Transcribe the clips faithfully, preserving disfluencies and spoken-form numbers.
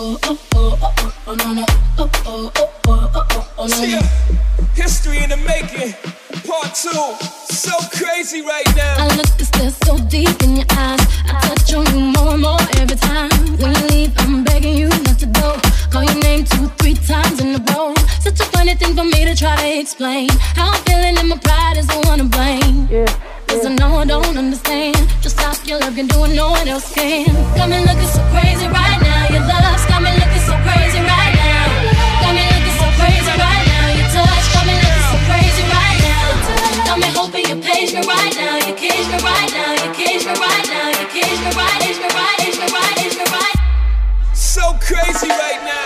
oh, oh, oh, oh, oh, no, no. Oh, oh, oh, oh, oh, oh, no, no. History in the making, part two. So crazy right now. I look to stare so deep in your eyes. I touch on you more and more every time. When you leave, I'm begging you not to go. Call your name two, three times in a row. Such a funny thing for me to try to explain. How I'm feeling and my pride is the one to blame. Yeah. Cause I know I don't understand. Just stop your love can do it, no one else can. Got me looking so crazy right now. Your love's got me looking so crazy right now. Got me looking so crazy right now. Your touch got me looking so crazy right now. Got me hoping you page me right now. You cage me right now. You cage me right now. You cage me right, cage me right, cage me right, cage me right. So crazy right now.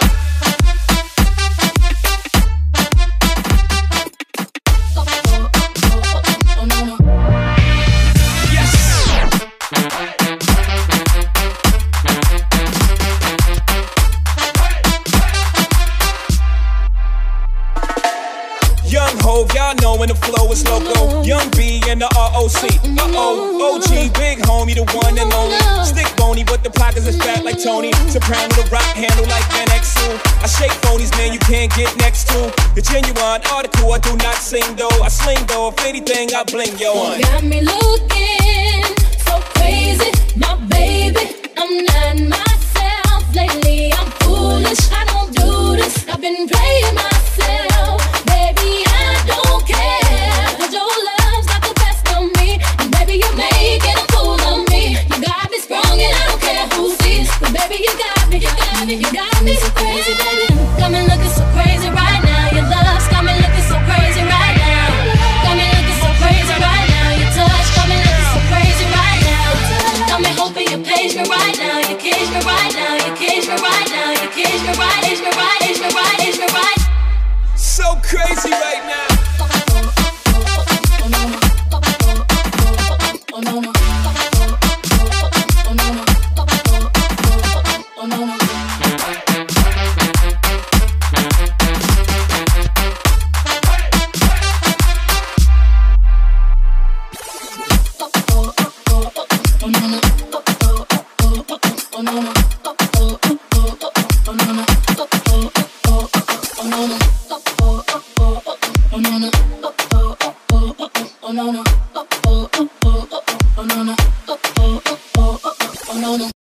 Y'all know when the flow is loco. Young B and the R O C. Uh-oh, O G, big homie, the one and only. Stick bony, but the pockets is fat like Tony. Soprano, the rock handle like Van Exel. I shake phonies, man, you can't get next to. The genuine article, I do not sing though. I sling though, if anything, I bling yo on. You got me looking so crazy, my baby. I'm not myself lately, I'm foolish. I don't do this, I've been playing myself.